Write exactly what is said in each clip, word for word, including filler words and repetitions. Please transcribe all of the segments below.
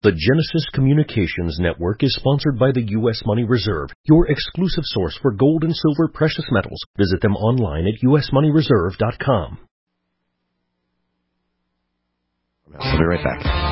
The Genesis Communications Network is sponsored by the U S Money Reserve, your exclusive source for gold and silver precious metals. Visit them online at u s money reserve dot com. I'll be right back.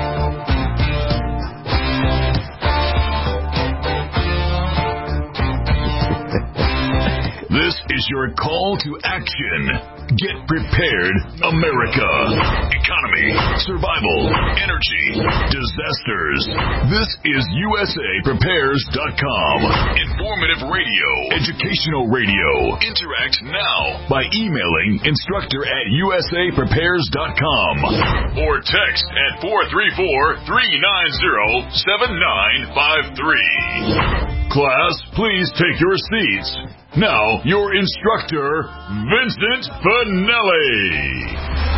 This is your call to action. Get prepared, America. Economy, survival, energy, disasters. This is U S A prepares dot com. Informative radio, educational radio. Interact now by emailing instructor at u s a prepares dot com or text at four three four, three nine zero, seven nine five three. Class, please take your seats. Now, your instructor, Vincent Finelli.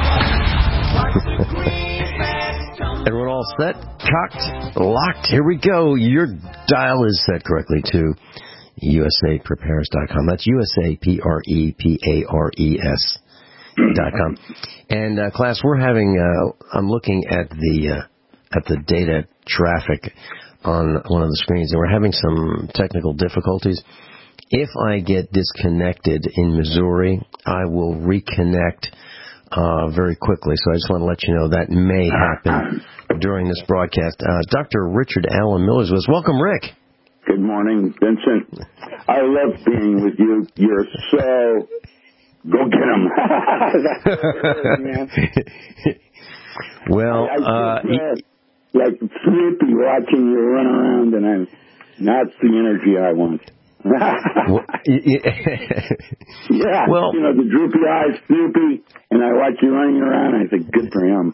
Everyone all set? Cocked? Locked? Here we go. Your dial is set correctly to u s a prepares dot com. That's U S A P R E P A R E S dot com. And, uh, class, we're having, uh, I'm looking at the, uh, at the data traffic on one of the screens, and we're having some technical difficulties. If I get disconnected in Missouri, I will reconnect uh, very quickly. So I just want to let you know that may happen during this broadcast. Uh, Doctor Richard Allen Millers was welcome, Rick. Good morning, Vincent. I love being with you. You're so go get 'em. Man. Well, I, I uh, just, uh, like sleepy watching you run around, and I'm not the energy I want. well, yeah, well, you know, the droopy eyes, Snoopy, and I watch you running around, and I think, good for him.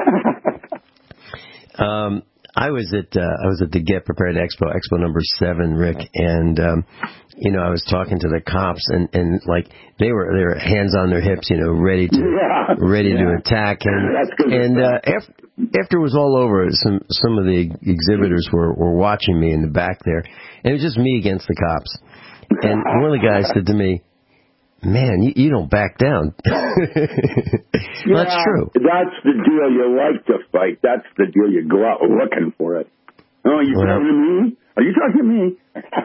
um, I was at uh, I was at the Get Prepared Expo, Expo number seven, Rick, and um, you know, I was talking to the cops, and, and like they were they were hands on their hips, you know, ready to yeah. ready yeah. to attack, and That's good. and uh, after after it was all over, some some of the exhibitors were were watching me in the back there, and it was just me against the cops, and one of the guys said to me, "Man, you, you don't back down." Well, yeah, that's true. That's the deal. You like to fight. That's the deal. You go out looking for it. Oh, you well, talking to me? Are you talking to me?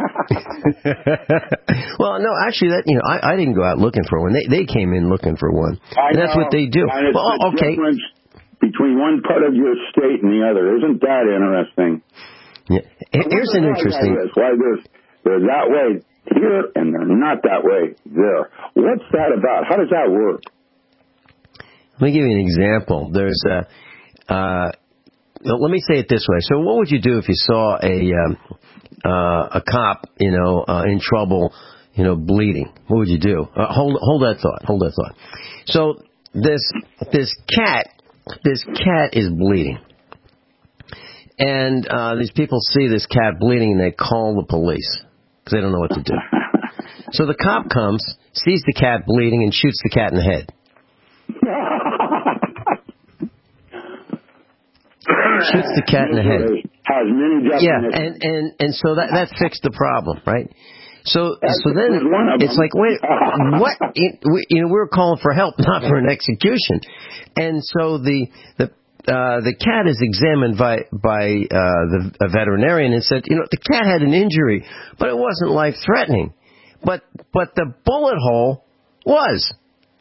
Well, no, actually, that you know, I, I didn't go out looking for one. They they came in looking for one, I and that's know. what they do. And it's well, the okay. difference between one part of your state and the other. Isn't that interesting? Yeah. Here's an interesting. Why there's they're that way here and they're not that way there. What's that about? How does that work? Let me give you an example. There's a. Uh, let me say it this way. So, what would you do if you saw a um, uh, a cop, you know, uh, in trouble, you know, bleeding? What would you do? Uh, hold hold that thought. Hold that thought. So this this cat this cat is bleeding, and uh, these people see this cat bleeding and they call the police because they don't know what to do. So the cop comes, sees the cat bleeding, and shoots the cat in the head. Shoots the cat in the head. Has many yeah, and, and, and so that that fixed the problem, right? So That's so then it's them. like, wait, what? It, we, you know, we were calling for help, not for an execution. And so the the uh, the cat is examined by by uh, the a veterinarian and said, you know, the cat had an injury, but it wasn't life threatening. But but the bullet hole was.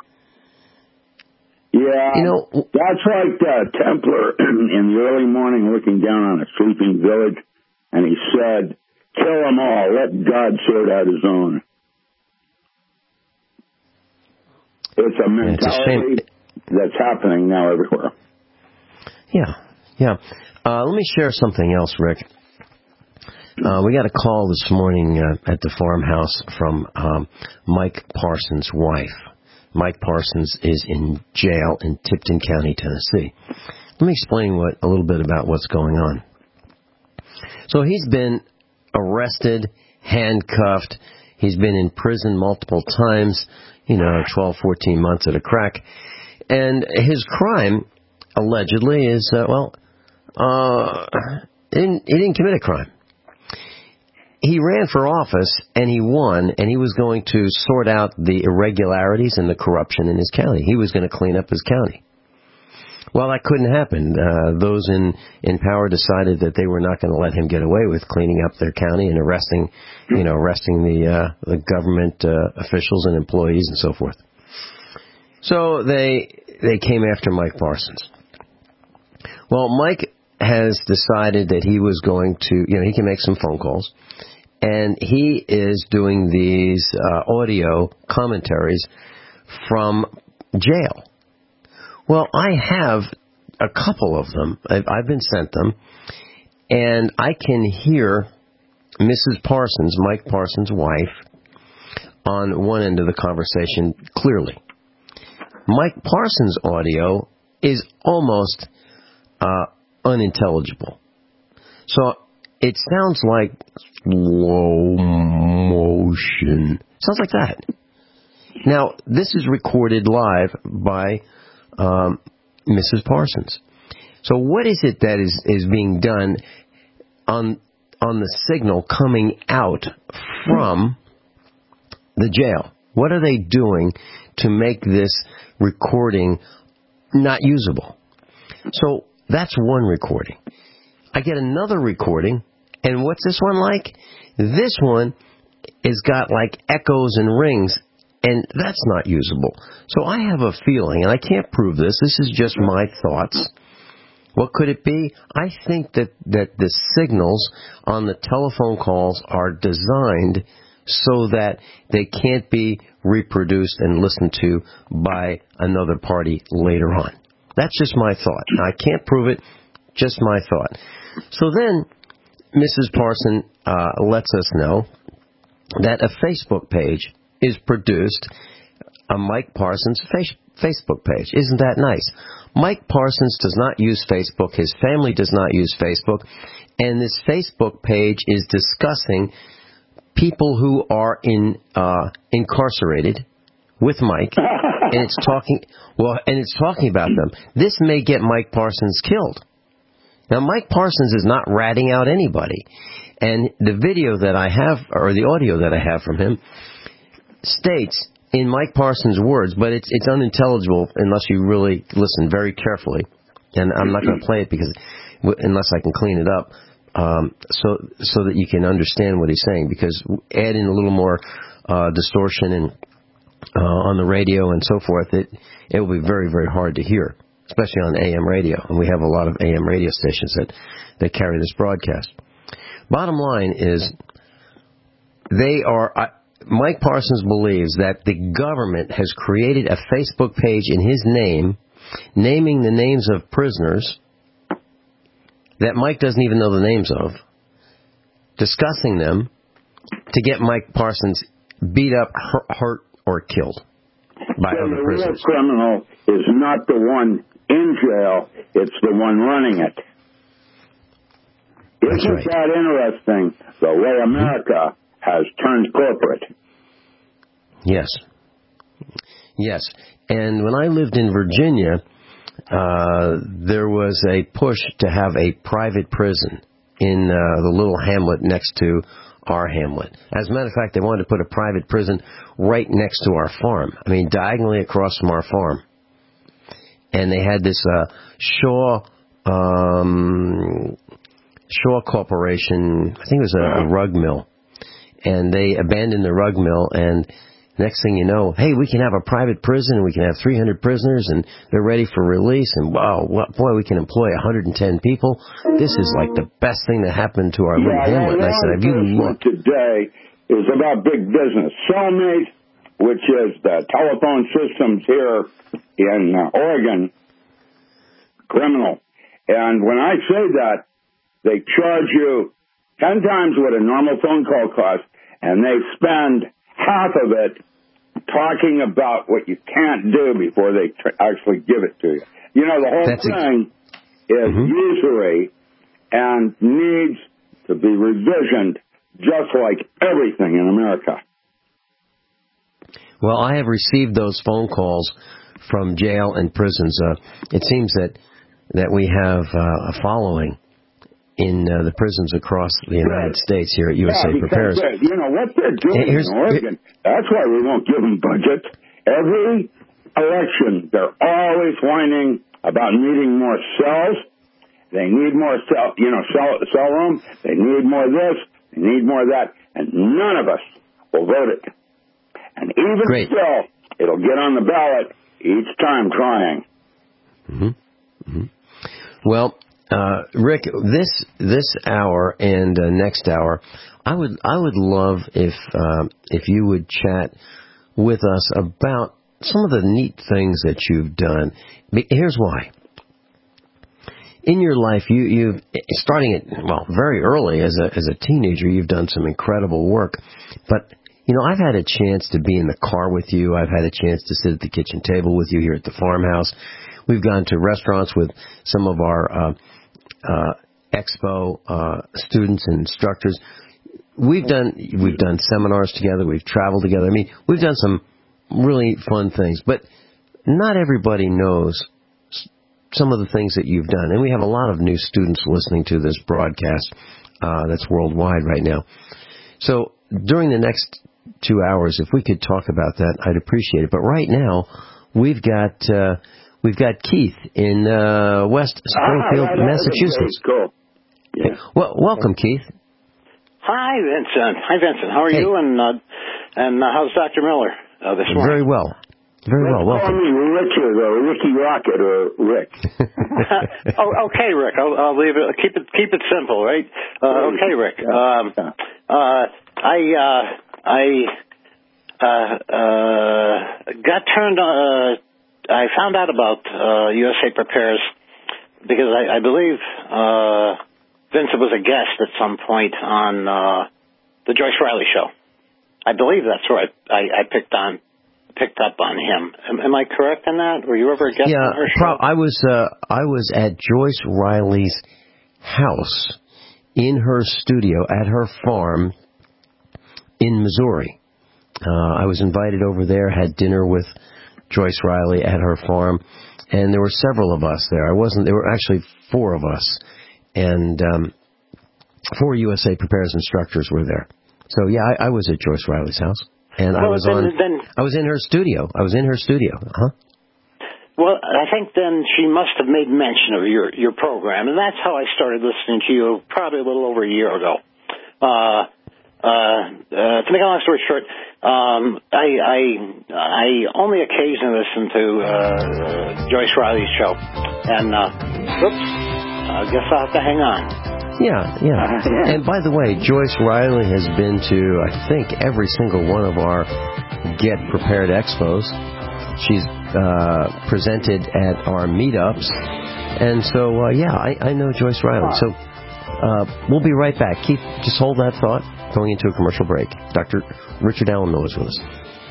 Yeah, you know, that's like uh, Templar in the early morning looking down on a sleeping village, and he said, kill them all, let God sort out his own. It's a mentality it's a that's happening now everywhere. Yeah, yeah. Uh, let me share something else, Rick. Uh, we got a call this morning uh, at the farmhouse from um, Mike Parsons' wife. Mike Parsons is in jail in Tipton County, Tennessee. Let me explain what a little bit about what's going on. So he's been arrested, handcuffed. He's been in prison multiple times, you know, twelve, fourteen months at a crack. And his crime, allegedly, is, uh, well, uh, he didn't, he didn't commit a crime. He ran for office, and he won, and he was going to sort out the irregularities and the corruption in his county. He was going to clean up his county. Well, that couldn't happen. Uh, those in, in power decided that they were not going to let him get away with cleaning up their county and arresting, you know, arresting the uh, the government uh, officials and employees and so forth. So they they came after Mike Parsons. Well, Mike has decided that he was going to, you know, he can make some phone calls, and he is doing these uh, audio commentaries from jail. Well, I have a couple of them. I've, I've been sent them, and I can hear Missus Parsons, Mike Parsons' wife, on one end of the conversation clearly. Mike Parsons' audio is almost uh, unintelligible. So it sounds like slow motion. Sounds like that. Now, this is recorded live by um, Missus Parsons. So what is it that is, is being done on on the signal coming out from the jail? What are they doing to make this recording not usable? So that's one recording. I get another recording, and what's this one like? This one has got like echoes and rings, and that's not usable. So I have a feeling, and I can't prove this, this is just my thoughts. What could it be? I think that, that the signals on the telephone calls are designed so that they can't be reproduced and listened to by another party later on. That's just my thought. I can't prove it, just my thought. So then Missus Parson uh, lets us know that a Facebook page is produced, a Mike Parsons face- Facebook page. Isn't that nice? Mike Parsons does not use Facebook. His family does not use Facebook. And this Facebook page is discussing people who are in uh, incarcerated with Mike, and it's talking well, and it's talking about them. This may get Mike Parsons killed. Now, Mike Parsons is not ratting out anybody, and the video that I have, or the audio that I have from him, states in Mike Parsons' words, but it's it's unintelligible unless you really listen very carefully. And I'm not going to play it because unless I can clean it up. Um, so so that you can understand what he's saying, because add in a little more uh, distortion and uh, on the radio and so forth, it it will be very, very hard to hear, especially on A M radio. And we have a lot of A M radio stations that, that carry this broadcast. Bottom line is, they are. Uh, Mike Parsons believes that the government has created a Facebook page in his name, naming the names of prisoners that Mike doesn't even know the names of, discussing them to get Mike Parsons beat up, hurt, or killed by so other prisoners. The real criminal is not the one in jail, it's the one running it. That's Isn't right. that interesting, the way America mm-hmm. has turned corporate? Yes. Yes. And when I lived in Virginia, Uh, there was a push to have a private prison in uh, the little hamlet next to our hamlet. As a matter of fact, they wanted to put a private prison right next to our farm. I mean, diagonally across from our farm. And they had this uh, Shaw um, Shaw Corporation, I think it was a, a rug mill. And they abandoned the rug mill, and next thing you know, hey, we can have a private prison, and we can have three hundred prisoners, and they're ready for release, and wow, boy, we can employ one hundred ten people. This is like the best thing that happened to our yeah, little hamlet. And I said, have you looked? Today is about big business. Cellmate, which is the telephone systems here in uh, Oregon, criminal. And when I say that, they charge you ten times what a normal phone call costs, and they spend half of it talking about what you can't do before they tr- actually give it to you. You know, the whole That's thing ex- is mm-hmm. usury and needs to be revisioned, just like everything in America. Well, I have received those phone calls from jail and prisons. Uh, it seems that, that we have uh, a following in uh, the prisons across the United States here at U S A yeah, Prepares. You know, what they're doing Here's, in Oregon, that's why we won't give them budgets. Every election, they're always whining about needing more cells. They need more cell, you know, cell, cell room. They need more this. They need more that. And none of us will vote it. And even Great. still, it'll get on the ballot each time trying. Mm-hmm. Mm-hmm. Well, uh, Rick, this this hour and uh, next hour, I would I would love if um, if you would chat with us about some of the neat things that you've done. Here's why. In your life, you you starting at well very early as a as a teenager, you've done some incredible work. But you know, I've had a chance to be in the car with you. I've had a chance to sit at the kitchen table with you here at the farmhouse. We've gone to restaurants with some of our uh, uh, expo uh, students and instructors. We've done we've done seminars together. We've traveled together. I mean, we've done some really fun things. But not everybody knows some of the things that you've done. And we have a lot of new students listening to this broadcast uh, that's worldwide right now. So during the next two hours, if we could talk about that, I'd appreciate it. But right now, we've got uh, we've got Keith in uh, West Springfield, ah, Massachusetts. Cool. Yeah. Well, welcome, Keith. Hi, Vincent. Hi, Vincent. How are hey. you? And uh, and uh, how's Doctor Miller uh, this morning? Very well. Very well. Let's Welcome. Call me Richard or Ricky Rocket or Rick. oh, okay, Rick. I'll, I'll leave it. Keep it. Keep it simple, right? Uh, okay, Rick. Um, uh, I uh, I uh, uh, got turned. Uh, I found out about uh, U S A Prepares because I, I believe uh, Vincent was a guest at some point on uh, the Joyce Riley show. I believe that's where I, I, I picked on. picked up on him. Am, am I correct in that? Were you ever a guest yeah, on her show? Pro- I was uh, I was at Joyce Riley's house in her studio at her farm in Missouri. Uh, I was invited over there, had dinner with Joyce Riley at her farm, and there were several of us there. I wasn't. There were actually four of us, and um, four U S A Prepares instructors were there. So yeah, I, I was at Joyce Riley's house. And well, I was then, on. Then, I was in her studio. I was in her studio. Huh? Well, I think then she must have made mention of your your program, and that's how I started listening to you probably a little over a year ago. Uh, uh, uh, to make a long story short, um, I, I I only occasionally listen to uh, uh, Joyce Riley's show, and uh, oops, I guess I'll have to hang on. Yeah, yeah. Uh, yeah. And by the way, Joyce Riley has been to, I think, every single one of our Get Prepared Expos. She's uh, presented at our meetups. And so, uh, yeah, I, I know Joyce Riley. So uh, we'll be right back. Keep, just hold that thought. Going into a commercial break. Doctor Richard Allen Miller is with us.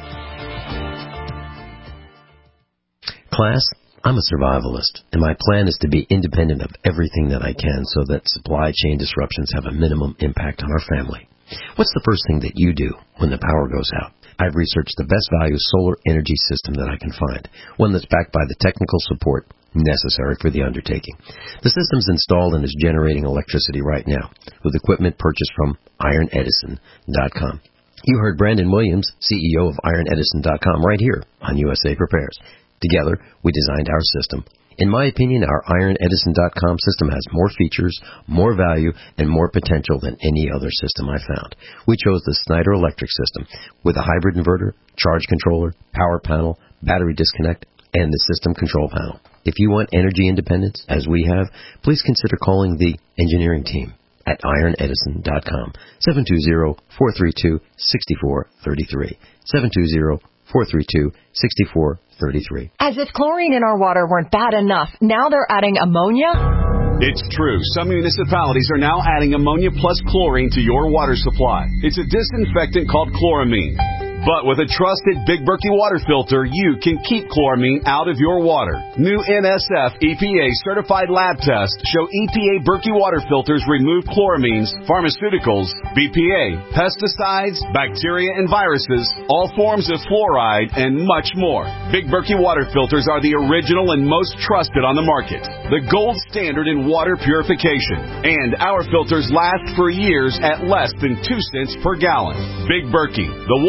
Class? I'm a survivalist, and my plan is to be independent of everything that I can so that supply chain disruptions have a minimum impact on our family. What's the first thing that you do when the power goes out? I've researched the best value solar energy system that I can find, one that's backed by the technical support necessary for the undertaking. The system's installed and is generating electricity right now with equipment purchased from iron edison dot com. You heard Brandon Williams, C E O of iron edison dot com, right here on U S A Prepares. Together, we designed our system. In my opinion, our iron edison dot com system has more features, more value, and more potential than any other system I found. We chose the Snyder Electric system with a hybrid inverter, charge controller, power panel, battery disconnect, and the system control panel. If you want energy independence, as we have, please consider calling the engineering team at iron edison dot com, seven two zero, four three two, six four three three, seven two zero, four three two, six four three three. As if chlorine in our water weren't bad enough, now they're adding ammonia? It's true. Some municipalities are now adding ammonia plus chlorine to your water supply. It's a disinfectant called chloramine. But with a trusted Big Berkey water filter, you can keep chloramine out of your water. New N S F E P A certified lab tests show E P A Berkey water filters remove chloramines, pharmaceuticals, B P A, pesticides, bacteria and viruses, all forms of fluoride, and much more. Big Berkey water filters are the original and most trusted on the market, the gold standard in water purification. And our filters last for years at less than two cents per gallon. Big Berkey, the one that's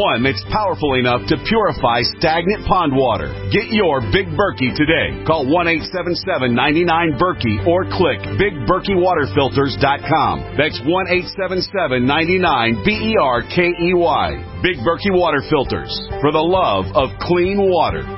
powerful enough to purify stagnant pond water. Get your Big Berkey today. Call one eight seven seven, nine nine, Berkey or click big berkey water filters dot com. That's one eight seven seven, nine nine, B E R K E Y. Big Berkey Water Filters, for the love of clean water.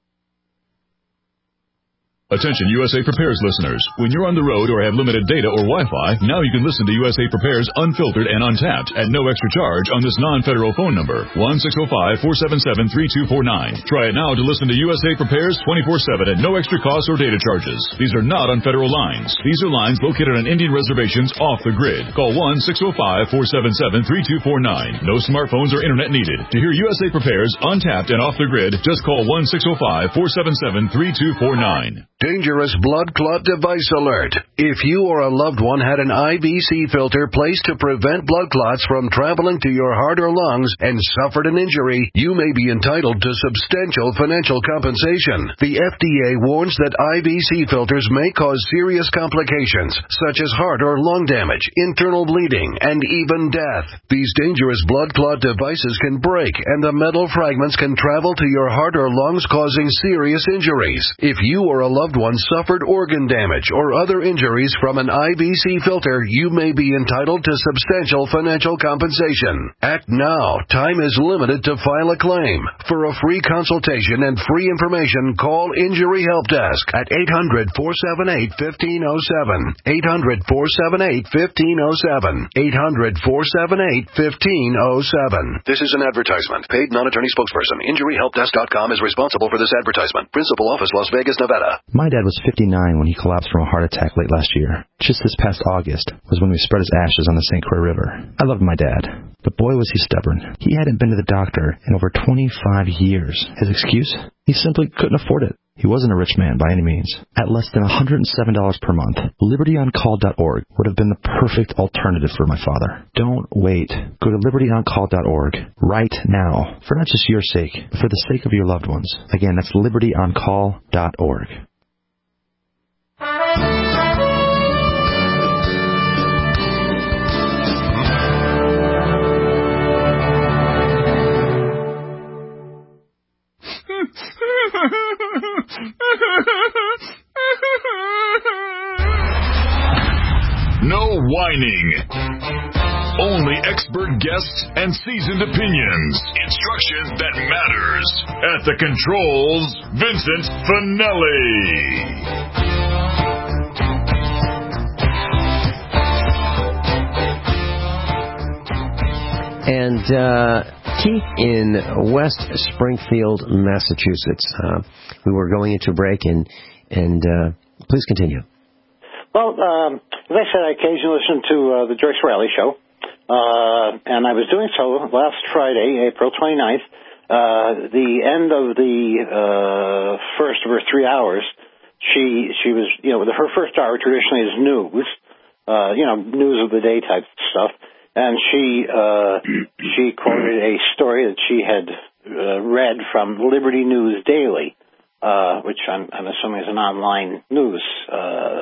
Attention U S A Prepares listeners. When you're on the road or have limited data or Wi-Fi, now you can listen to U S A Prepares Unfiltered and Untapped at no extra charge on this non-federal phone number, one six zero five, four seven seven, three two four nine. Try it now to listen to U S A Prepares twenty-four seven at no extra cost or data charges. These are not on federal lines. These are lines located on Indian reservations off the grid. Call one six zero five, four seven seven, three two four nine. No smartphones or internet needed. To hear U S A Prepares Untapped and Off the Grid, just call one six zero five, four seven seven, three two four nine. Dangerous blood clot device alert. If you or a loved one had an I V C filter placed to prevent blood clots from traveling to your heart or lungs and suffered an injury, you may be entitled to substantial financial compensation. The F D A warns that I V C filters may cause serious complications, such as heart or lung damage, internal bleeding, and even death. These dangerous blood clot devices can break, and the metal fragments can travel to your heart or lungs, causing serious injuries. If you or a loved one suffered organ damage or other injuries from an I V C filter, you may be entitled to substantial financial compensation. Act now. Time is limited to file a claim. For a free consultation and free information, call Injury Help Desk at eight hundred, four seven eight, one five zero seven, eight hundred, four seven eight, one five zero seven, eight hundred, four seven eight, one five zero seven. This is an advertisement. Paid non-attorney spokesperson. Injury Help Desk dot com is responsible for this advertisement. Principal office, Las Vegas, Nevada. My dad was fifty-nine when he collapsed from a heart attack late last year. Just this past August was when we spread his ashes on the Saint Croix River. I loved my dad, but boy was he stubborn. He hadn't been to the doctor in over twenty-five years. His excuse? He simply couldn't afford it. He wasn't a rich man by any means. At less than one hundred seven dollars per month, liberty on call dot org would have been the perfect alternative for my father. Don't wait. Go to liberty on call dot org right now, for not just your sake, but for the sake of your loved ones. Again, that's liberty on call dot org. No whining. Only expert guests and seasoned opinions. Instruction that matters. At the controls, Vincent Finelli. And uh, Keith in West Springfield, Massachusetts. Uh, we were going into break, and and uh, please continue. Well, um, as I said, I occasionally listen to uh, the Joyce Riley Show, uh, and I was doing so last Friday, April twenty-ninth. Uh, the end of the uh, first of her three hours, she she was, you know, her first hour traditionally is news, uh, you know, news of the day type stuff. And she uh, she quoted a story that she had uh, read from Liberty News Daily, uh, which I'm, I'm assuming is an online news uh,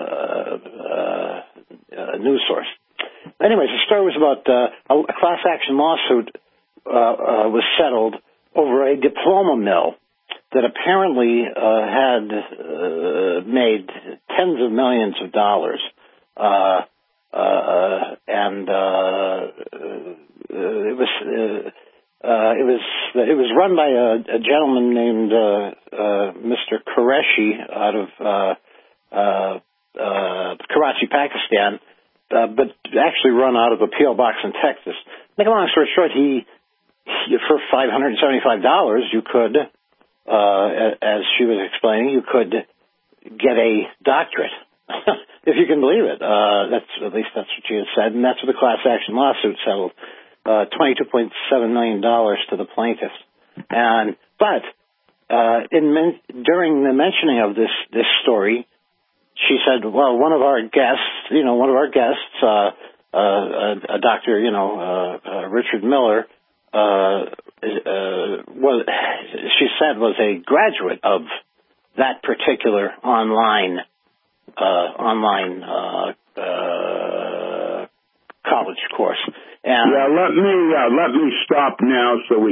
uh, uh, news source. Anyways, the story was about uh, a class action lawsuit uh, uh, was settled over a diploma mill that apparently uh, had uh, made tens of millions of dollars. Uh, Uh, and uh, uh, it was uh, uh, it was it was run by a, a gentleman named uh, uh, Mister Qureshi out of uh, uh, uh, Karachi, Pakistan, uh, but actually run out of a P O box in Texas. Make a long story short, he, he for five hundred seventy-five dollars, you could, uh, as she was explaining, you could get a doctorate. If you can believe it, uh, that's at least that's what she had said, and that's what the class action lawsuit settled, uh, twenty-two point seven million dollars to the plaintiffs. And but uh, in men- during the mentioning of this this story, she said, "Well, one of our guests, you know, one of our guests, uh, uh, a, a doctor, you know, uh, uh, Richard Miller, uh, uh, was she said was a graduate of that particular online." Uh, online uh, uh, college course. And yeah, let me uh, let me stop now so we can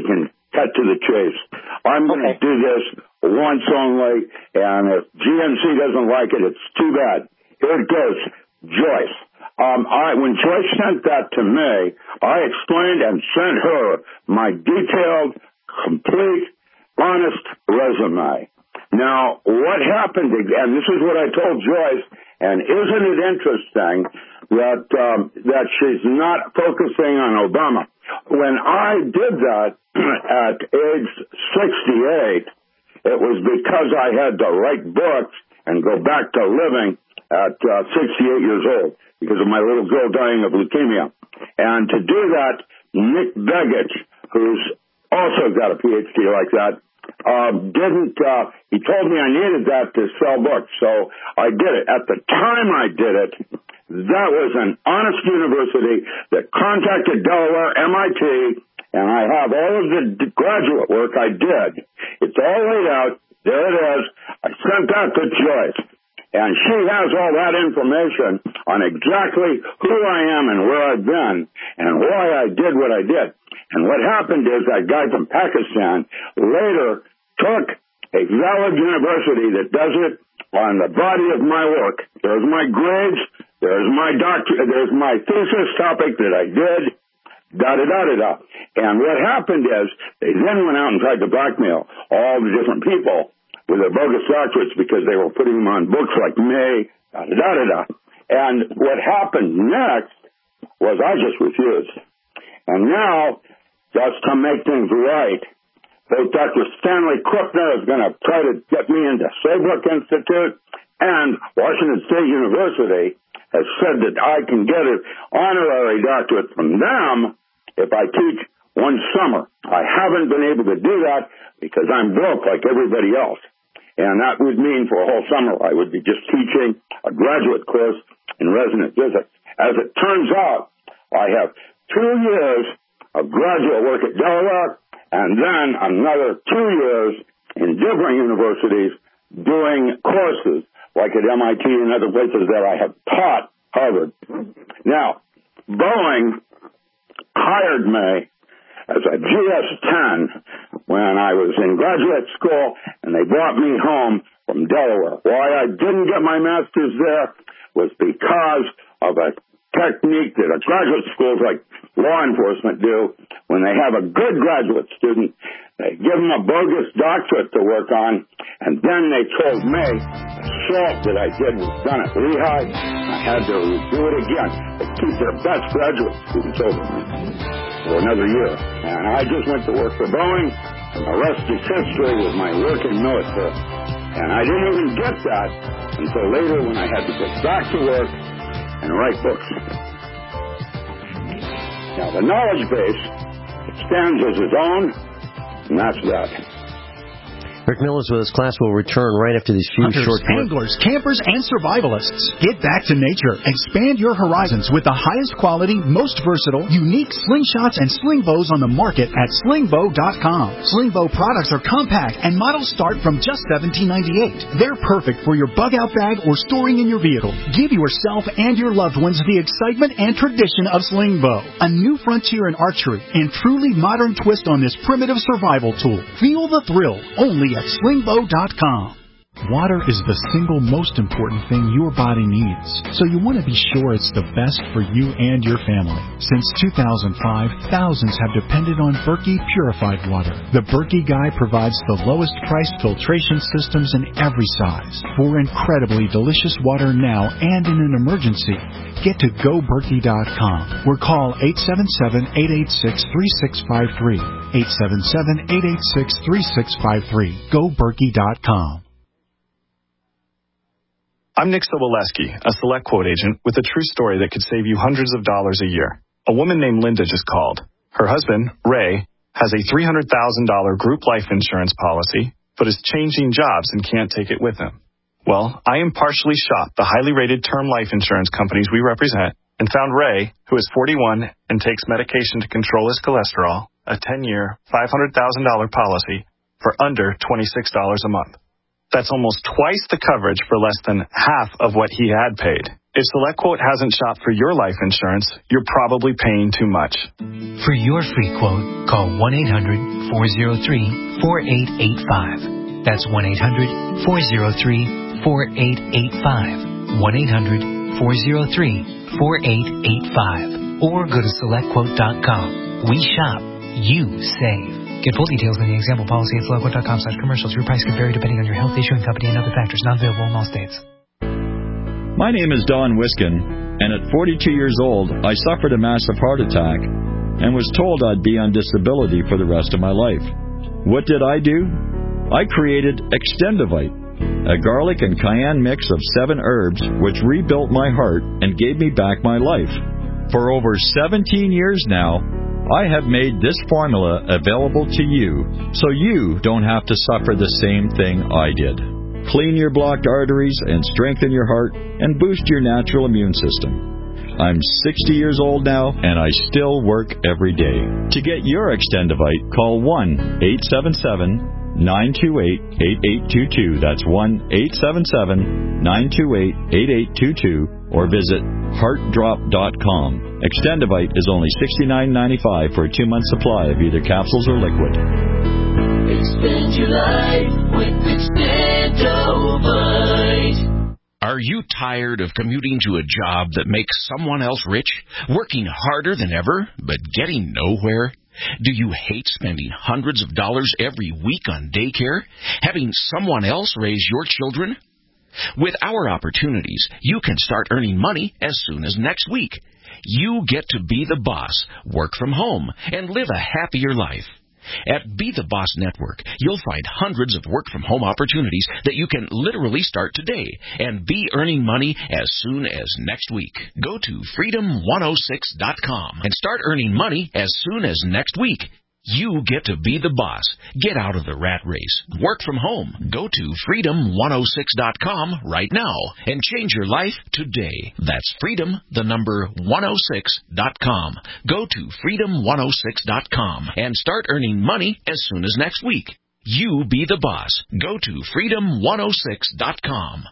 cut to the chase. I'm going to okay. do this once only, and if G M C doesn't like it, it's too bad. Here it goes. Joyce. Um, I, when Joyce sent that to me, I explained and sent her my detailed, complete, honest resume. Now, what happened, and this is what I told Joyce, and isn't it interesting that um, that she's not focusing on Obama? When I did that at age sixty-eight, it was because I had to write books and go back to living at uh, sixty-eight years old because of my little girl dying of leukemia. And to do that, Nick Begich, who's also got a P H D like that, uh, didn't, uh, he told me I needed that to sell books, so I did it. At the time I did it, that was an honest university that contacted Delaware, M I T, and I have all of the graduate work I did. It's all laid out. There it is. I sent that to Joyce. And she has all that information on exactly who I am and where I've been and why I did what I did. And what happened is that guy from Pakistan later took a valid university that does it on the body of my work. There's my grades. There's my doctor. There's my thesis topic that I did. Da da da da da. And what happened is they then went out and tried to blackmail all the different people with their bogus doctorates because they were putting them on books like me, da da da da. And what happened next was I just refused. And now, just to make things right, both Doctor Stanley Krupner is going to try to get me into Saybrook Institute, and Washington State University has said that I can get an honorary doctorate from them if I teach one summer. I haven't been able to do that because I'm broke like everybody else. And that would mean for a whole summer I would be just teaching a graduate course in resonant physics. As it turns out, I have two years of graduate work at Delaware and then another two years in different universities doing courses like at M I T and other places that I have taught Harvard. Now, Boeing hired me as a G S ten when I was in graduate school, and they brought me home from Delaware. Why I didn't get my master's there was because of a technique that graduate schools like law enforcement do. When they have a good graduate student, they give them a bogus doctorate to work on, and then they told me the assault that I did was done at Lehigh. I had to do it again. They keep their best graduate students over me for another year. And I just went to work for Boeing, and the rest is history with my work in military. And I didn't even get that until later when I had to get back to work and write books. Now, the knowledge base stands as its own, and that's that. Rick Miller's with us. Class will return right after these few Hunters, short... anglers, campers, and survivalists. Get back to nature. Expand your horizons with the highest quality, most versatile, unique slingshots and sling bows on the market at sling bow dot com. Sling bow products are compact, and models start from just seventeen ninety-eight. They're perfect for your bug-out bag or storing in your vehicle. Give yourself and your loved ones the excitement and tradition of sling bow. A new frontier in archery and truly modern twist on this primitive survival tool. Feel the thrill only at sling bow dot com. Water is the single most important thing your body needs, so you want to be sure it's the best for you and your family. Since two thousand five, thousands have depended on Berkey purified water. The Berkey Guy provides the lowest priced filtration systems in every size. For incredibly delicious water now and in an emergency, get to go berkey dot com or call eight seven seven, eight eight six, three six five three. eight seven seven, eight eight six, three six five three. go berkey dot com. I'm Nick Soboleski, a Select Quote agent with a true story that could save you hundreds of dollars a year. A woman named Linda just called. Her husband, Ray, has a three hundred thousand dollars group life insurance policy, but is changing jobs and can't take it with him. Well, I impartially shopped the highly rated term life insurance companies we represent and found Ray, who is forty-one and takes medication to control his cholesterol, a ten-year, five hundred thousand dollars policy for under twenty-six dollars a month. That's almost twice the coverage for less than half of what he had paid. If SelectQuote hasn't shopped for your life insurance, you're probably paying too much. For your free quote, call one eight hundred four oh three four eight eight five. That's one eight hundred four oh three four eight eight five. one eight hundred four oh three four eight eight five. Or go to select quote dot com. We shop, you save. Get full details in the example policy at select quote dot com slash commercials. Your price can vary depending on your health, issuing company, and other factors. Not available in all states. My name is Don Wiskin, and at forty-two years old, I suffered a massive heart attack and was told I'd be on disability for the rest of my life. What did I do? I created Extendivite, a garlic and cayenne mix of seven herbs which rebuilt my heart and gave me back my life. For over seventeen years now, I have made this formula available to you so you don't have to suffer the same thing I did. Clean your blocked arteries and strengthen your heart and boost your natural immune system. I'm sixty years old now, and I still work every day. To get your Extendivite, call one eight seven seven nine two eight eight eight two two. That's one eight seven seven nine two eight eight eight two two, or visit heart drop dot com. Extendivite is only sixty-nine ninety-five for a two-month supply of either capsules or liquid. Extend your life with Extendivite. Are you tired of commuting to a job that makes someone else rich, working harder than ever, but getting nowhere? Do you hate spending hundreds of dollars every week on daycare, having someone else raise your children? With our opportunities, you can start earning money as soon as next week. You get to be the boss, work from home, and live a happier life. At Be the Boss Network, you'll find hundreds of work-from-home opportunities that you can literally start today and be earning money as soon as next week. Go to freedom one oh six dot com and start earning money as soon as next week. You get to be the boss. Get out of the rat race. Work from home. Go to freedom one oh six dot com right now and change your life today. That's freedom, the number one oh six dot com. Go to freedom one oh six dot com and start earning money as soon as next week. You be the boss. Go to freedom one oh six dot com.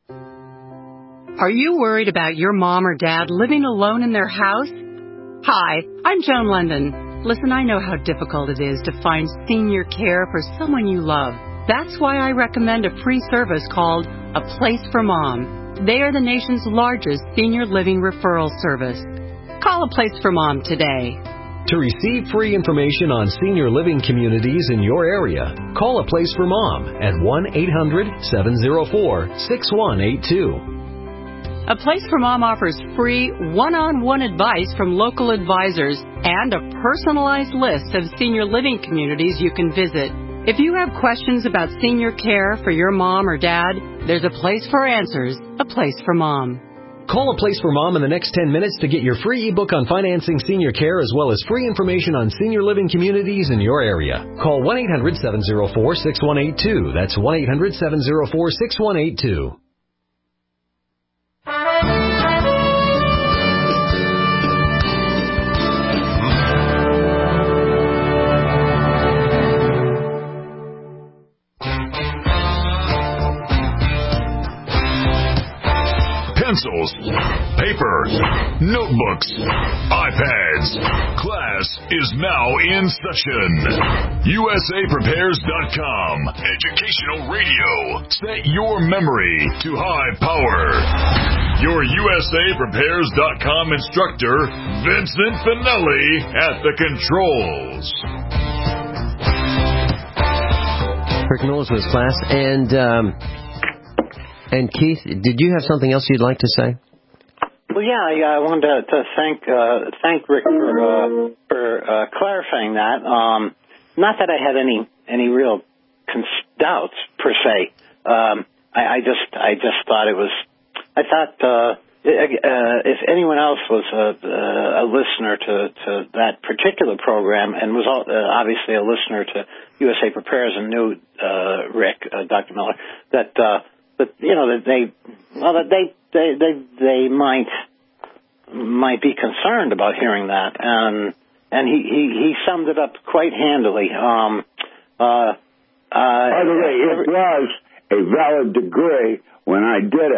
Are you worried about your mom or dad living alone in their house? Hi, I'm Joan London. Listen, I know how difficult it is to find senior care for someone you love. That's why I recommend a free service called A Place for Mom. They are the nation's largest senior living referral service. Call A Place for Mom today. To receive free information on senior living communities in your area, call A Place for Mom at one eight hundred seven oh four six one eight two. A Place for Mom offers free one-on-one advice from local advisors and a personalized list of senior living communities you can visit. If you have questions about senior care for your mom or dad, there's a place for answers, A Place for Mom. Call A Place for Mom in the next ten minutes to get your free ebook on financing senior care as well as free information on senior living communities in your area. Call one eight hundred seven oh four six one eight two. That's one eight hundred seven oh four six one eight two. Pencils, paper, notebooks, iPads. Class is now in session. U S A Prepares dot com. Educational radio. Set your memory to high power. Your U S A Prepares dot com instructor, Vincent Finelli, at the controls. Rick Mills with class. And, um... And Keith, did you have something else you'd like to say? Well, yeah, I, I wanted to, to thank uh, thank Rick for uh, for uh, clarifying that. Um, not that I had any any real cons- doubts per se. Um, I, I just I just thought it was. I thought uh, uh, if anyone else was a, a listener to, to that particular program and was all, uh, obviously a listener to U S A Prepares and knew uh, Rick, uh, Doctor Miller, that. Uh, But you know that they, well, that they they they they might might be concerned about hearing that, and and he he, he summed it up quite handily. Um, uh, uh, By the way, it was a valid degree when I did it,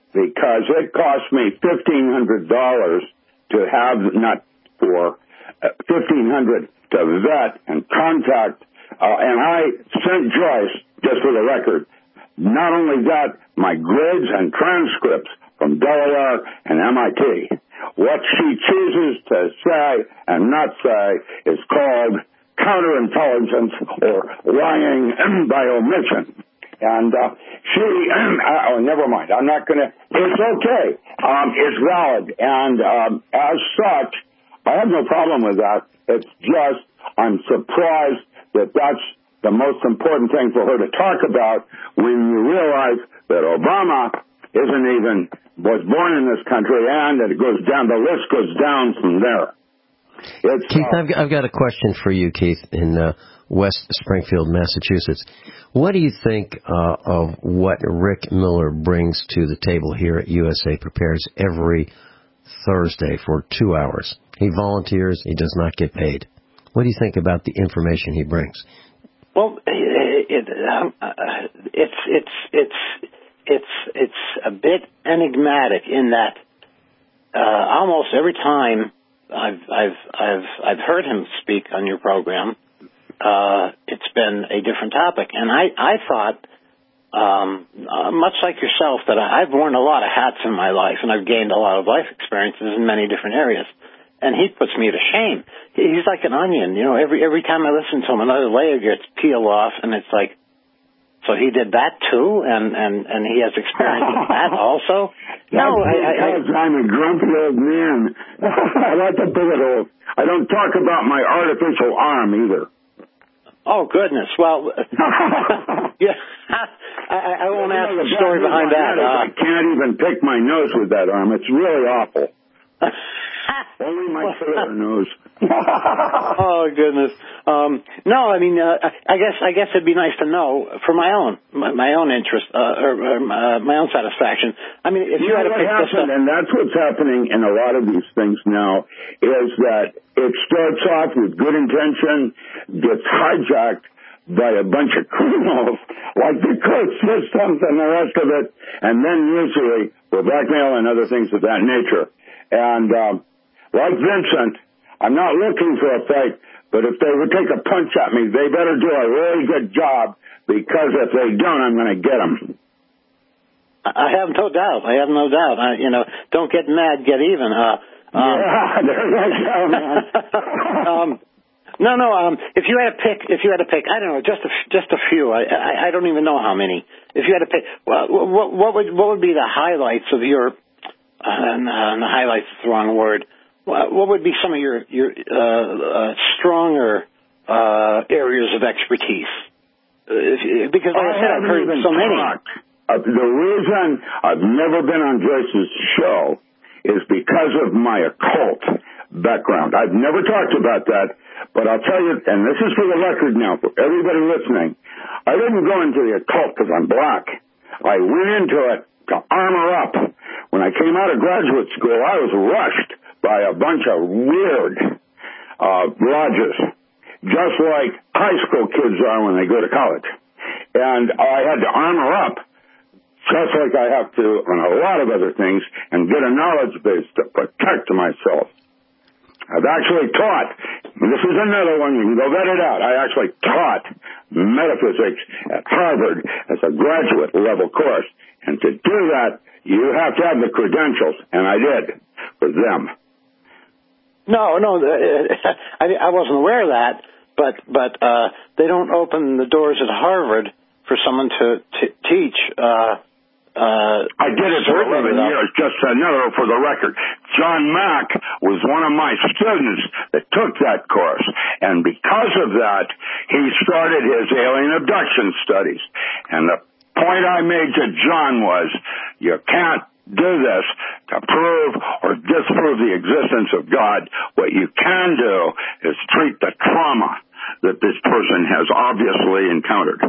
because it cost me fifteen hundred dollars to have, not for, uh, fifteen hundred dollars to vet and contact, uh, and I sent Joyce, just for the record, not only that, my grades and transcripts from Delaware and M I T. What she chooses to say and not say is called counterintelligence or lying by omission. And uh, she, uh, oh, never mind. I'm not going to. It's okay. Um, it's valid. And um, as such, I have no problem with that. It's just I'm surprised that that's the most important thing for her to talk about when you realize that Obama isn't even, was born in this country, and that it goes down, the list goes down from there. It's, Keith, uh, I've, got, I've got a question for you, Keith, in uh, West Springfield, Massachusetts. What do you think uh, of what Rick Miller brings to the table here at U S A Prepares every Thursday for two hours? He volunteers. He does not get paid. What do you think about the information he brings? Well, it, it, um, uh, it's it's it's it's it's a bit enigmatic in that uh, almost every time I've I've I've I've heard him speak on your program, uh, it's been a different topic, and I I thought, um, uh, much like yourself, that I, I've worn a lot of hats in my life, and I've gained a lot of life experiences in many different areas. And he puts me to shame. He's like an onion, you know. Every every time I listen to him, another layer gets peeled off, and it's like, so he did that too, and and and he has experience with that also. No, I, I, I, I'm a grumpy old man. I like to put it off. I don't talk about my artificial arm either. Oh goodness! Well, yeah, I, I won't ask the story behind that. Uh, I can't even pick my nose with that arm. It's really awful. Only my killer knows. Oh goodness. Um, no, I mean, uh, I guess I guess it'd be nice to know for my own my, my own interest uh, or, or uh, my own satisfaction. I mean, if you, you had know to pick what this up, happened, and that's what's happening in a lot of these things now, is that it starts off with good intention, gets hijacked by a bunch of criminals, like the court systems and the rest of it, and then usually for blackmail and other things of that nature. And um, like Vincent, I'm not looking for a fight, but if they would take a punch at me, they better do a really good job, because if they don't, I'm going to get them. I have no doubt. I have no doubt. I, you know, don't get mad, get even. Uh, um, yeah, there you go, man. um, no, no. Um, if you had to pick, if you had to pick, I don't know, just a, just a few. I, I, I don't even know how many. If you had to pick, well, what, what would what would be the highlights of your? Uh, and the highlights is the wrong word. What would be some of your your uh, uh, stronger uh, areas of expertise? Uh, if, because, like I, I said, I've heard so many. Uh, the reason I've never been on Joyce's show is because of my occult background. I've never talked about that, but I'll tell you, and this is for the record now, for everybody listening, I didn't go into the occult because I'm black. I went into it to armor up. When I came out of graduate school, I was rushed by a bunch of weird uh, lodges, just like high school kids are when they go to college. And I had to armor up, just like I have to on a lot of other things, and get a knowledge base to protect myself. I've actually taught, this is another one, you can go vet it out, I actually taught metaphysics at Harvard as a graduate level course. And to do that, you have to have the credentials, and I did, for them. No, no, I, I wasn't aware of that, but but uh, they don't open the doors at Harvard for someone to t- teach. Uh, uh, I did it for eleven years, just another for the record. John Mack was one of my students that took that course, and because of that, he started his alien abduction studies. And the point I made to John was, you can't do this to prove or disprove the existence of God. What you can do is treat the trauma that this person has obviously encountered.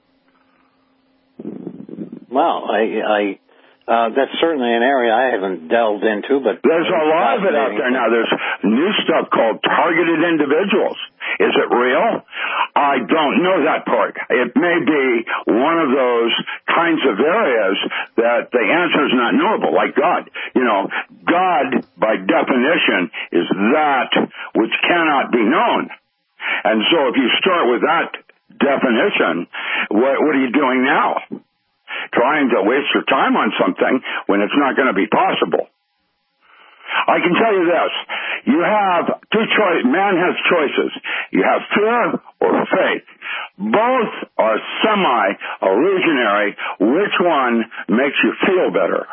Well, I, I uh, that's certainly an area I haven't delved into, but there's a lot of it out there now. There's new stuff called targeted individuals, Is it real? I don't know that part. It may be one of those kinds of areas that the answer is not knowable, like God. You know, God, by definition, is that which cannot be known. And so if you start with that definition, what, what are you doing now? Trying to waste your time on something when it's not going to be possible. I can tell you this. You have two choices. Man has choices. You have fear or faith. Both are semi-illusionary. Which one makes you feel better?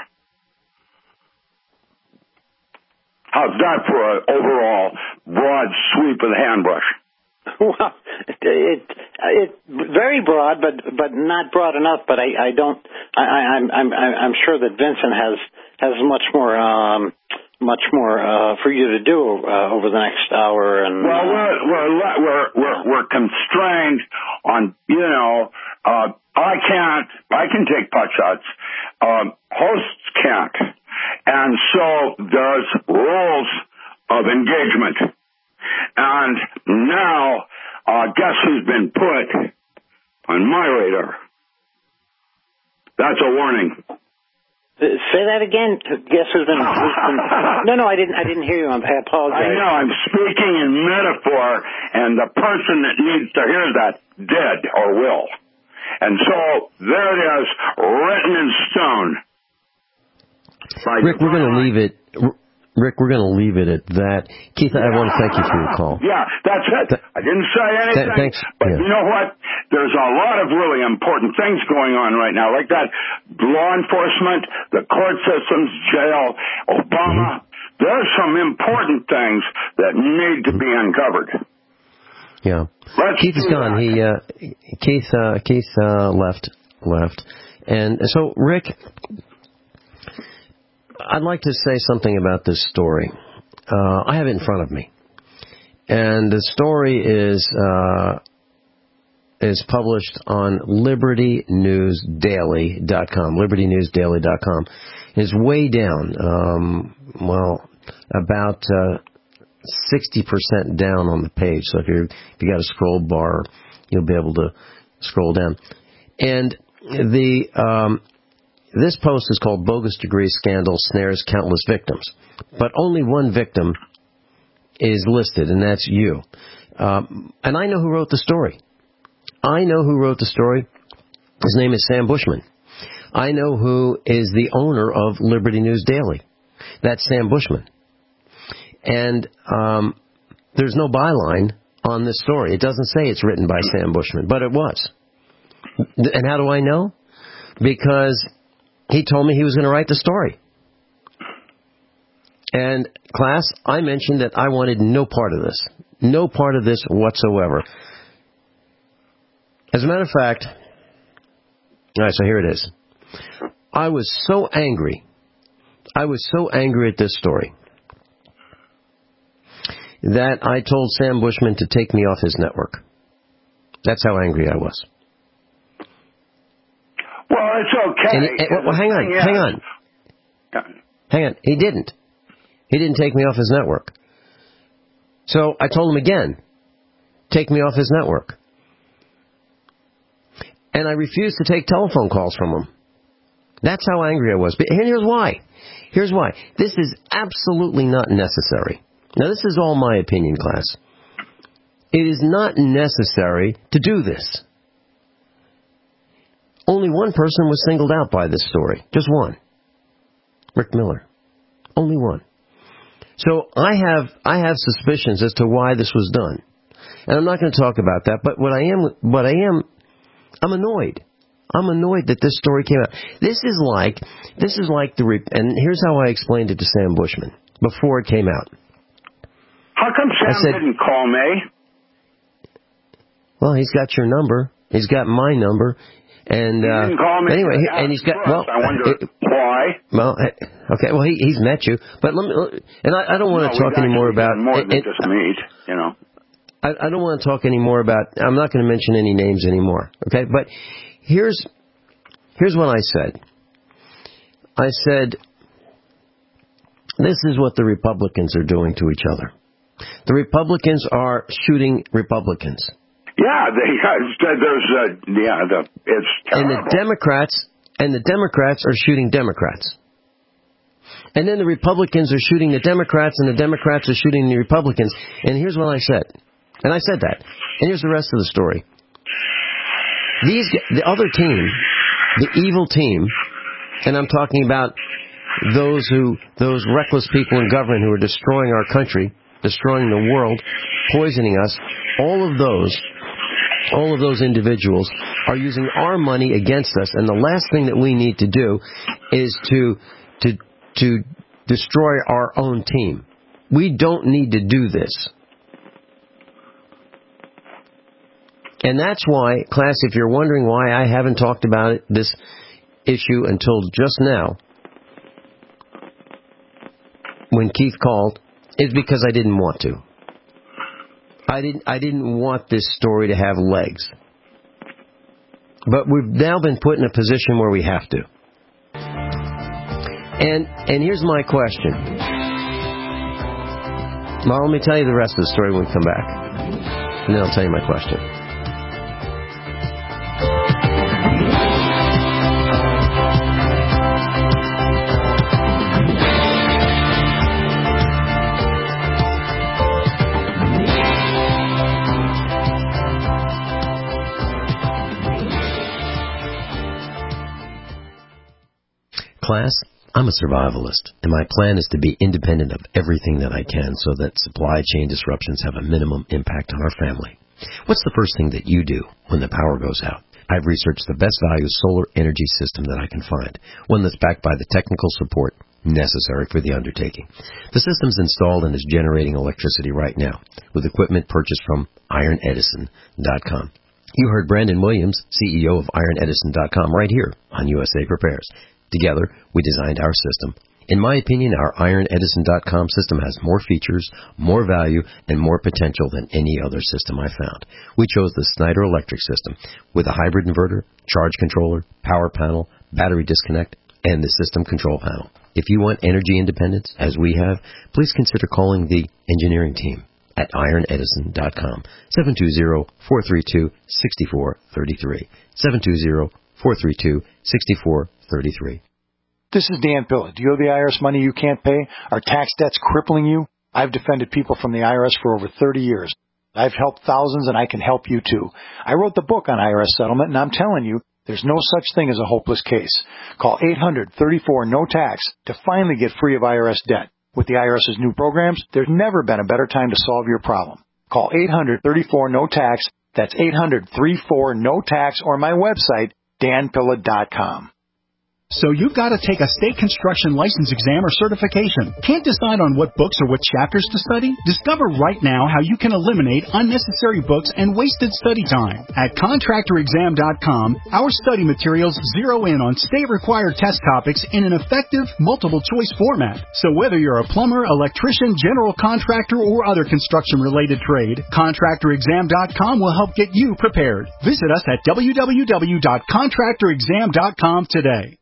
How's that for an overall broad sweep of the handbrush? Well, it, it it very broad, but but not broad enough. But I, I don't. I, I'm I'm I'm sure that Vincent has has much more um, much more uh, for you to do uh, over the next hour. And well, we're we're we're we're, we're constrained on you know. Uh, I can't. I can take pot shots. Um, hosts can't, and so there's rules of engagement. And now, uh, guess who's been put on my radar? That's a warning. Uh, say that again. Guess who's been, who's been? No, no, I didn't. I didn't hear you. I apologize. I know. I'm speaking in metaphor, and the person that needs to hear that did or will. And so there it is, written in stone. Rick, we're going to leave it. Rick, we're going to leave it at that. Keith, I want to thank you for your call. Yeah, that's it. Th- I didn't say anything. Th- thanks. But yeah. You know what? There's a lot of really important things going on right now, like that law enforcement, the court systems, jail, Obama. Mm-hmm. There's some important things that need to be uncovered. Yeah. Let's Keith is gone. He uh, Keith uh, Keith uh, left left, and so Rick, I'd like to say something about this story. Uh, I have it in front of me, and the story is uh, is published on Liberty News Daily dot com. Liberty News Daily dot com is way down. Um, well, about. Uh, sixty percent down on the page. So if, you're, if you got a scroll bar, you'll be able to scroll down. And the um, this post is called Bogus Degree Scandal Snares Countless Victims. But only one victim is listed, and that's you. Um, and I know who wrote the story. I know who wrote the story. His name is Sam Bushman. I know who is the owner of Liberty News Daily. That's Sam Bushman. And um, there's no byline on this story. It doesn't say it's written by Sam Bushman, but it was. And how do I know? Because he told me he was going to write the story. And, class, I mentioned that I wanted no part of this. No part of this whatsoever. As a matter of fact, all right, so here it is. I was so angry. I was so angry at this story that I told Sam Bushman to take me off his network. That's how angry I was. Well, it's okay. And he, and, well, hang on, hang on. Hang on. He didn't. He didn't take me off his network. So I told him again, take me off his network. And I refused to take telephone calls from him. That's how angry I was. And here's why. Here's why. This is absolutely not necessary. Now, this is all my opinion, class. It is not necessary to do this. Only one person was singled out by this story. Just one. Rick Miller. Only one. So I have I have suspicions as to why this was done. And I'm not going to talk about that, but what I am what I am I'm annoyed. I'm annoyed that this story came out. This is like this is like the and here's how I explained it to Sam Bushman before it came out. How come Sam said, didn't call me? Well, he's got your number. He's got my number. And he uh, didn't call me. Anyway, he, and he's got. Well, I wonder it, why. Well, okay. Well, he, he's met you, but let me. And I, I don't want no, to talk anymore about more it, than it, just meet. You know. I, I don't want to talk anymore about. I'm not going to mention any names anymore. Okay, but here's here's what I said. I said, this is what the Republicans are doing to each other. The Republicans are shooting Republicans. Yeah, they, there's uh, yeah, the, it's terrible. And the Democrats and the Democrats are shooting Democrats. And then the Republicans are shooting the Democrats, and the Democrats are shooting the Republicans. And here's what I said. And I said that. And here's the rest of the story. These, the other team, the evil team, and I'm talking about those who, those reckless people in government who are destroying our country, destroying the world, poisoning us, all of those, all of those individuals are using our money against us. And the last thing that we need to do is to, to, to destroy our own team. We don't need to do this. And that's why, class, if you're wondering why I haven't talked about it, this issue until just now, when Keith called, it's because I didn't want to. I didn't, I didn't want this story to have legs. But we've now been put in a position where we have to. And and here's my question. Well, let me tell you the rest of the story when we come back. And then I'll tell you my question. Class, I'm a survivalist, and my plan is to be independent of everything that I can so that supply chain disruptions have a minimum impact on our family. What's the first thing that you do when the power goes out? I've researched the best value solar energy system that I can find, one that's backed by the technical support necessary for the undertaking. The system's installed and is generating electricity right now with equipment purchased from iron edison dot com. You heard Brandon Williams, C E O of iron edison dot com, right here on U S A Prepares. Together, we designed our system. In my opinion, our iron edison dot com system has more features, more value, and more potential than any other system I found. We chose the Snyder Electric system with a hybrid inverter, charge controller, power panel, battery disconnect, and the system control panel. If you want energy independence, as we have, please consider calling the engineering team at iron edison dot com, seven two zero, four three two, six four three three, seven two zero, four three two, six four three three. This is Dan Pilla. Do you owe the I R S money you can't pay? Are tax debts crippling you? I've defended people from the I R S for over thirty years. I've helped thousands, and I can help you too. I wrote the book on I R S settlement, and I'm telling you, there's no such thing as a hopeless case. Call eight hundred, thirty-four, no tax to finally get free of I R S debt. With the IRS's new programs, there's never been a better time to solve your problem. Call eight hundred, thirty-four, no tax. That's eight hundred, thirty-four, no tax, or my website, dan pilla dot com. So you've got to take a state construction license exam or certification. Can't decide on what books or what chapters to study? Discover right now how you can eliminate unnecessary books and wasted study time. At contractor exam dot com, our study materials zero in on state-required test topics in an effective, multiple-choice format. So whether you're a plumber, electrician, general contractor, or other construction-related trade, contractor exam dot com will help get you prepared. Visit us at w w w dot contractor exam dot com today.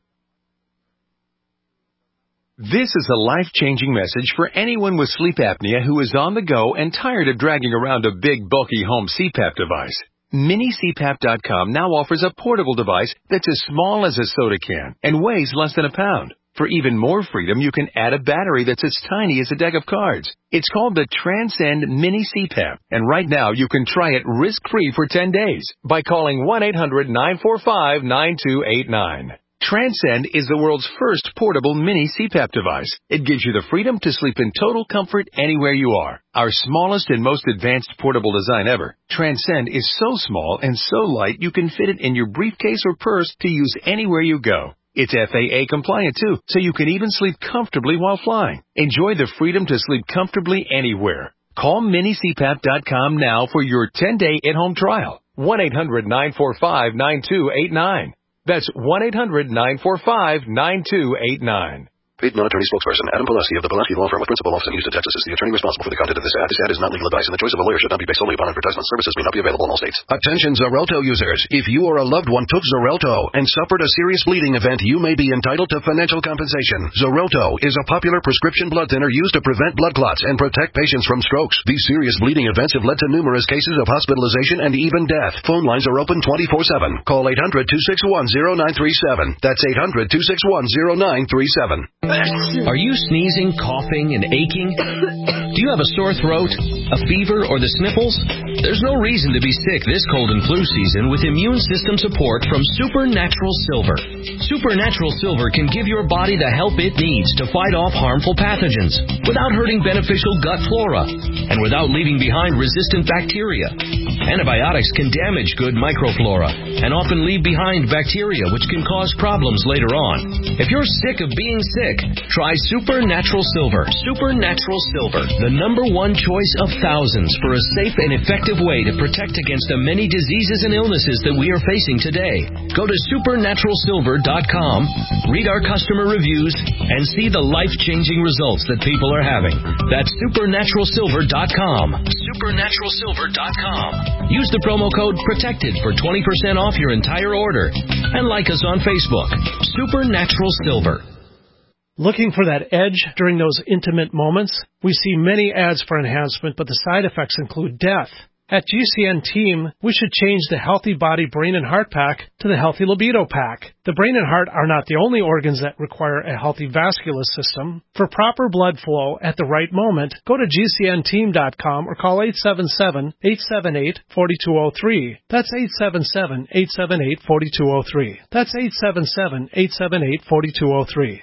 This is a life-changing message for anyone with sleep apnea who is on the go and tired of dragging around a big, bulky home C PAP device. mini C PAP dot com now offers a portable device that's as small as a soda can and weighs less than a pound. For even more freedom, you can add a battery that's as tiny as a deck of cards. It's called the Transcend Mini C PAP, and right now you can try it risk-free for ten days by calling one eight hundred, nine four five, nine two eight nine. Transcend is the world's first portable mini C PAP device. It gives you the freedom to sleep in total comfort anywhere you are. Our smallest and most advanced portable design ever, Transcend is so small and so light you can fit it in your briefcase or purse to use anywhere you go. It's F A A compliant too, so you can even sleep comfortably while flying. Enjoy the freedom to sleep comfortably anywhere. Call mini C PAP dot com now for your ten-day at-home trial. one eight hundred, nine four five, nine two eight nine. That's one eight hundred, nine four five, nine two eight nine. Paid non-attorney spokesperson Adam Pulaski of the Pulaski Law Firm with principal office in Houston, Texas is the attorney responsible for the content of this ad. This ad is not legal advice, and the choice of a lawyer should not be based solely upon advertisement. Services may not be available in all states. Attention Xarelto users. If you or a loved one took Xarelto and suffered a serious bleeding event, you may be entitled to financial compensation. Xarelto is a popular prescription blood thinner used to prevent blood clots and protect patients from strokes. These serious bleeding events have led to numerous cases of hospitalization and even death. Phone lines are open twenty-four seven. Call eight hundred, two six one, zero nine three seven. That's eight hundred, two six one, zero nine three seven. Are you sneezing, coughing, and aching? Do you have a sore throat, a fever, or the sniffles? There's no reason to be sick this cold and flu season with immune system support from Supernatural Silver. Supernatural Silver can give your body the help it needs to fight off harmful pathogens without hurting beneficial gut flora and without leaving behind resistant bacteria. Antibiotics can damage good microflora and often leave behind bacteria which can cause problems later on. If you're sick of being sick, try Supernatural Silver. Supernatural Silver, the number one choice of thousands for a safe and effective way to protect against the many diseases and illnesses that we are facing today. Go to supernatural silver dot com, read our customer reviews, and see the life-changing results that people are having. That's supernatural silver dot com. supernatural silver dot com. Use the promo code PROTECTED for twenty percent off your entire order. And like us on Facebook. Supernatural Silver. Looking for that edge during those intimate moments? We see many ads for enhancement, but the side effects include death. At G C N Team, we should change the Healthy Body, Brain, and Heart Pack to the Healthy Libido Pack. The brain and heart are not the only organs that require a healthy vascular system. For proper blood flow at the right moment, go to G C N team dot com or call eight seven seven, eight seven eight, four two zero three. That's eight seven seven, eight seven eight, four two zero three. That's eight seven seven, eight seven eight, four two zero three.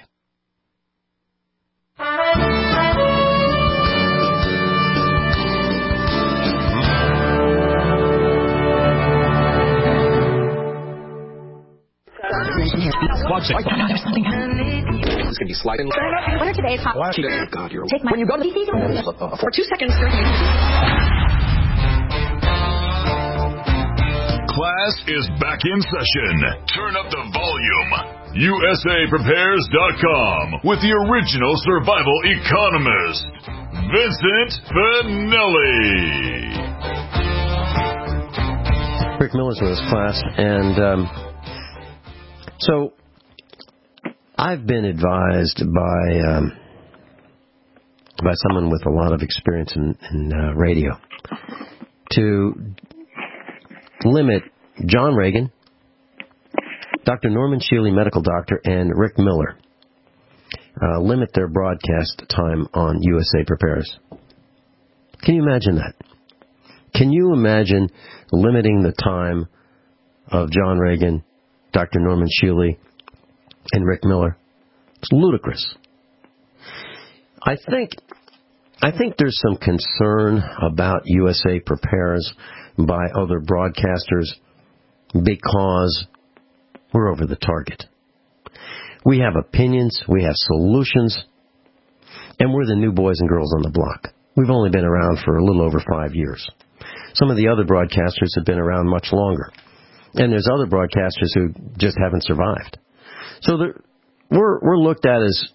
It's going to be sliding. What are today's hot? Oh, God, you're... Take my... When you go to the... For two seconds. Class is back in session. Turn up the volume. U S A prepares dot com with the original survival economist, Vincent Finelli. Rick Miller's with us, class, and um, so I've been advised by um, by someone with a lot of experience in, in uh, radio to limit John Reagan, Doctor Norman Shealy, medical doctor, and Rick Miller, uh, limit their broadcast time on U S A Prepares. Can you imagine that? Can you imagine limiting the time of John Reagan, Doctor Norman Shealy, and Rick Miller? It's ludicrous. I think I think there's some concern about U S A Prepares by other broadcasters because we're over the target. We have opinions, we have solutions, and we're the new boys and girls on the block. We've only been around for a little over five years. Some of the other broadcasters have been around much longer. And there's other broadcasters who just haven't survived. So there, we're we're looked at as,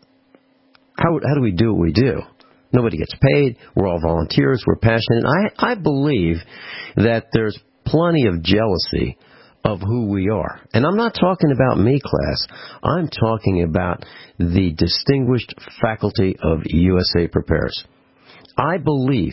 how how do we do what we do? Nobody gets paid. We're all volunteers. We're passionate. I, I believe that there's plenty of jealousy of who we are. And I'm not talking about me, class. I'm talking about the distinguished faculty of U S A Prepares. I believe,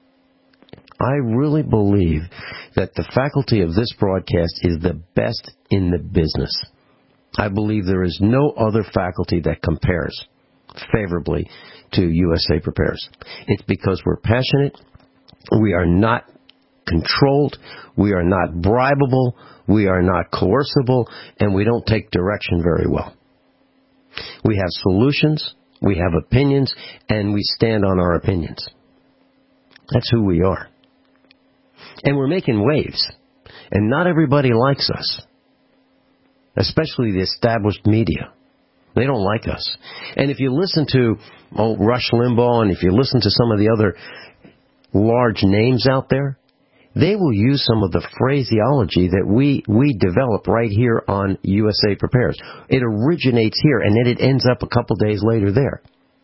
I really believe that the faculty of this broadcast is the best in the business. I believe there is no other faculty that compares favorably to U S A Prepares. It's because we're passionate, we are not controlled, we are not bribable, we are not coercible, and we don't take direction very well. We have solutions, we have opinions, and we stand on our opinions. That's who we are. And we're making waves, and not everybody likes us, especially the established media. They don't like us. And if you listen to oh, Rush Limbaugh, and if you listen to some of the other large names out there, they will use some of the phraseology that we, we develop right here on U S A Prepares. It originates here, and then it ends up a couple days later there.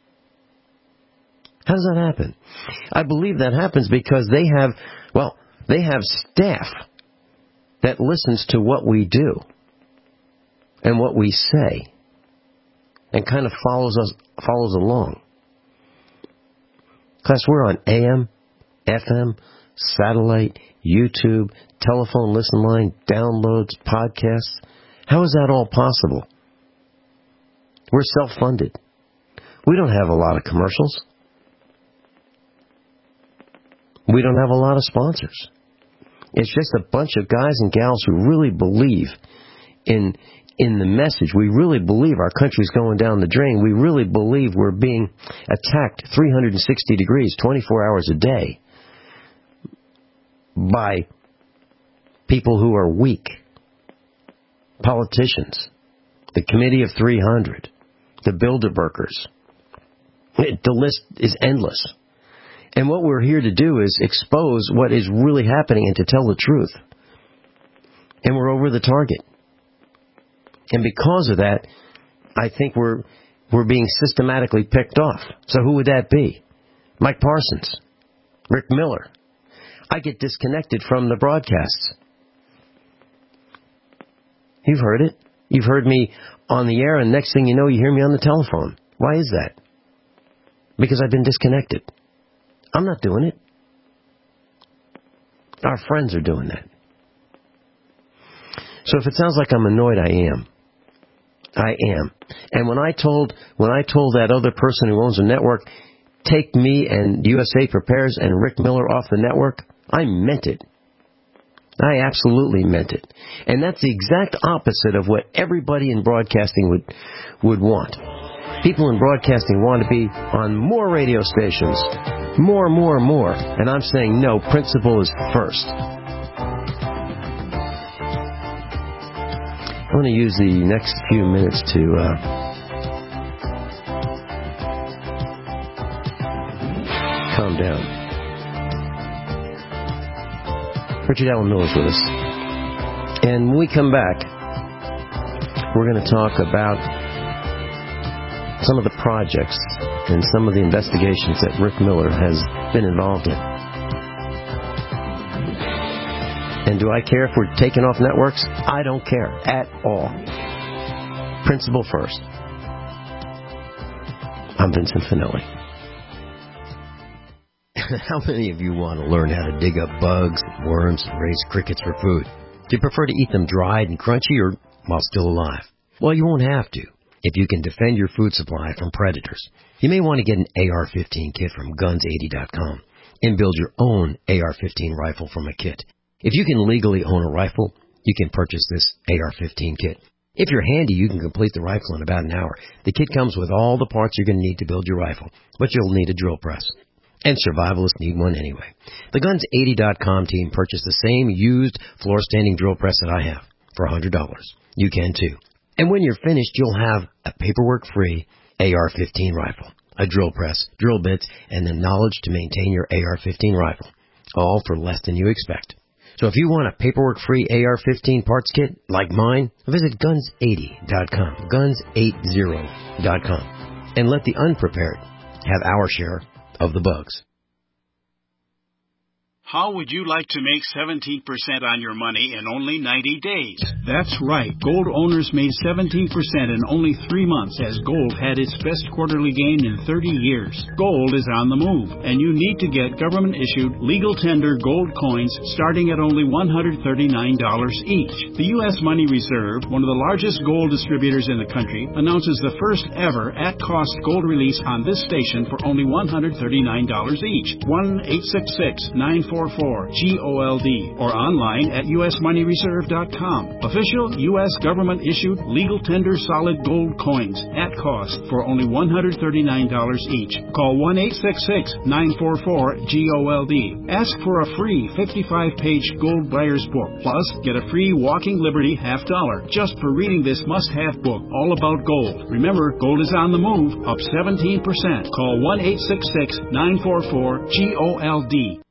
How does that happen? I believe that happens because they have, well, they have staff that listens to what we do and what we say and kind of follows us, follows along. Class, we're on A M, F M, satellite, YouTube, telephone listen line, downloads, podcasts. How is that all possible? We're self-funded. We don't have a lot of commercials. We don't have a lot of sponsors. It's just a bunch of guys and gals who really believe in in the message. We really believe our country's going down the drain. We really believe we're being attacked three hundred sixty degrees, twenty-four hours a day by people who are weak. Politicians. The Committee of three hundred. The Bilderbergers. The list is endless. And what we're here to do is expose what is really happening and to tell the truth. And we're over the target. And because of that, I think we're we're being systematically picked off. So who would that be? Mike Parsons. Rick Miller. I get disconnected from the broadcasts. You've heard it. You've heard me on the air, and next thing you know, you hear me on the telephone. Why is that? Because I've been disconnected. I'm not doing it. Our friends are doing that. So if it sounds like I'm annoyed, I am. I am. And when I told when I told that other person who owns a network, take me and U S A Prepares and Rick Miller off the network, I meant it. I absolutely meant it. And that's the exact opposite of what everybody in broadcasting would would want. People in broadcasting want to be on more radio stations. More, more, more. And I'm saying, no, principle is first. I'm going to use the next few minutes to uh, calm down. Richard Allen Miller's with us. And when we come back, we're going to talk about some of the projects and some of the investigations that Rick Miller has been involved in. And do I care if we're taken off networks? I don't care at all. Principle first. I'm Vincent Finelli. How many of you want to learn how to dig up bugs, worms, and raise crickets for food? Do you prefer to eat them dried and crunchy or while still alive? Well, you won't have to if you can defend your food supply from predators. You may want to get an A R fifteen kit from guns eighty dot com and build your own A R fifteen rifle from a kit. If you can legally own a rifle, you can purchase this A R fifteen kit. If you're handy, you can complete the rifle in about an hour. The kit comes with all the parts you're going to need to build your rifle, but you'll need a drill press. And survivalists need one anyway. The guns eighty dot com team purchased the same used floor-standing drill press that I have for one hundred dollars. You can too. And when you're finished, you'll have a paperwork-free A R fifteen rifle, a drill press, drill bits, and the knowledge to maintain your A R fifteen rifle, all for less than you expect. So if you want a paperwork-free A R fifteen parts kit like mine, visit guns eighty dot com, guns eighty dot com, and let the unprepared have our share of the bugs. How would you like to make seventeen percent on your money in only ninety days? That's right. Gold owners made seventeen percent in only three months as gold had its best quarterly gain in thirty years. Gold is on the move, and you need to get government-issued legal tender gold coins starting at only one hundred thirty-nine dollars each. The U S Money Reserve, one of the largest gold distributors in the country, announces the first ever at-cost gold release on this station for only one hundred thirty-nine dollars each. one eight six six, nine four four, G O L D or online at U S money reserve dot com. Official U S government-issued legal tender solid gold coins at cost for only one hundred thirty-nine dollars each. Call one eight six six, nine four four, G O L D. Ask for a free fifty-five page gold buyer's book. Plus, get a free Walking Liberty half dollar just for reading this must-have book all about gold. Remember, gold is on the move, up seventeen percent. Call one eight six six, nine four four, G O L D.